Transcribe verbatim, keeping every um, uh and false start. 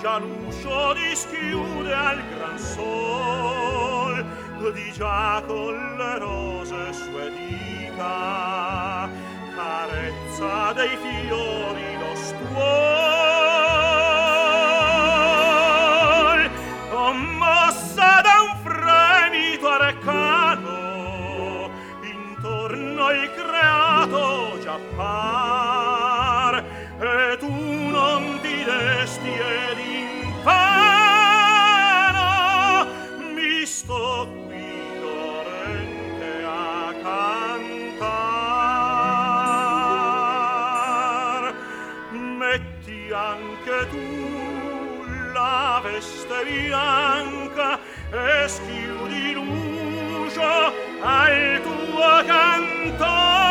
lascia l'uscio dischiude al gran sol, di già con le rose sue dita carezza dei fiori lo stuol, commossa da un fremito arcano intorno il creato già par, e tu non ti desti ed invano mi sto qui dolente a cantar. Metti anche tu la veste bianca e schiudi l'uscio al tuo canto.